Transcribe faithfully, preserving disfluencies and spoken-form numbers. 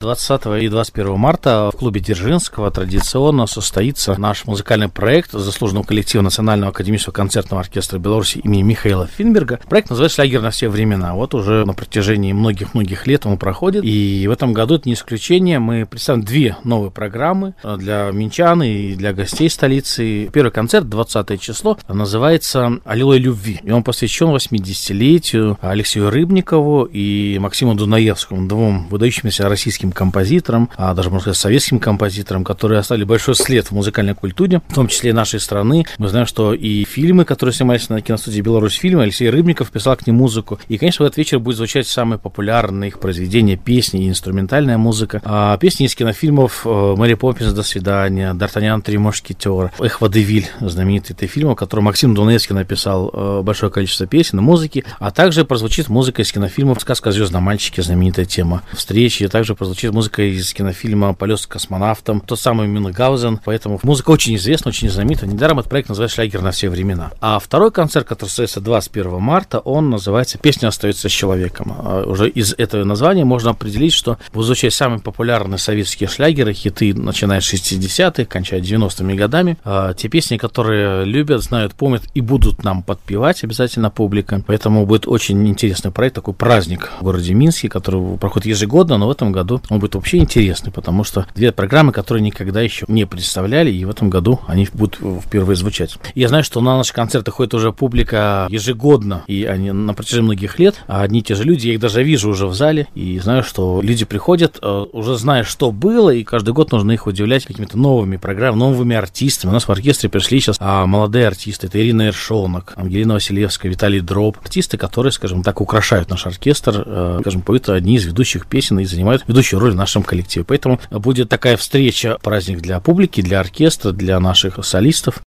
двадцатого и двадцать первого марта в клубе Дзержинского традиционно состоится наш музыкальный проект заслуженного коллектива Национального академического концертного оркестра Беларуси имени Михаила Финберга. Проект называется «Шлягер на все времена». Вот уже на протяжении многих-многих лет он проходит. И в этом году это не исключение. Мы представим две новые программы для минчан и для гостей столицы. Первый концерт, двадцатое число, называется «Аллилуйя любви». И он посвящен восьмидесятилетию Алексею Рыбникову и Максиму Дунаевскому, двум выдающимся российским композиторам, а даже, можно сказать, советским композиторам, которые оставили большой след в музыкальной культуре, в том числе и нашей страны. Мы знаем, что и фильмы, которые снимались на киностудии «Беларусь фильмы», Алексей Рыбников писал к ним музыку. И, конечно, в этот вечер будет звучать самые популярные их произведения, песни и инструментальная музыка. А песни из кинофильмов «Мэри Поппинс. До свидания», «Д'Артаньян. Три мушкетера», «Эх, водевиль», знаменитый это фильм, в котором Максим Дунаевский написал большое количество песен и музыки, а также прозвучит музыка из кинофильмов «Сказка о звездном мальчике», знаменитая тема встречи, также прозвучит музыка из кинофильма «Полет с космонавтом», тот самый Мюнхгаузен, поэтому музыка очень известна, очень знаменита. Недаром этот проект называется «Шлягер на все времена». А второй концерт, который состоится двадцать первого марта, он называется «Песня остается с человеком». А уже из этого названия можно определить, что будут звучать самые популярные советские шлягеры, хиты, начиная с шестидесятых, кончая девяностыми годами. А те песни, которые любят, знают, помнят и будут нам подпевать обязательно публика. Поэтому будет очень интересный проект, такой праздник в городе Минске, который проходит ежегодно, но в этом году он будет вообще интересный, потому что две программы, которые никогда еще не представляли, и в этом году они будут впервые звучать. Я знаю, что на наши концерты ходит уже публика ежегодно, и они на протяжении многих лет, а одни и те же люди, я их даже вижу уже в зале, и знаю, что люди приходят, уже зная, что было, и каждый год нужно их удивлять какими-то новыми программами, новыми артистами. У нас в оркестре пришли сейчас а, молодые артисты, это Ирина Ершонок, Ангелина Василевская, Виталий Дроб, артисты, которые, скажем так, украшают наш оркестр, э, скажем, поют одни из ведущих песен и занимают ведущую роль в нашем коллективе. Поэтому будет такая встреча, праздник для публики, для оркестра, для наших солистов.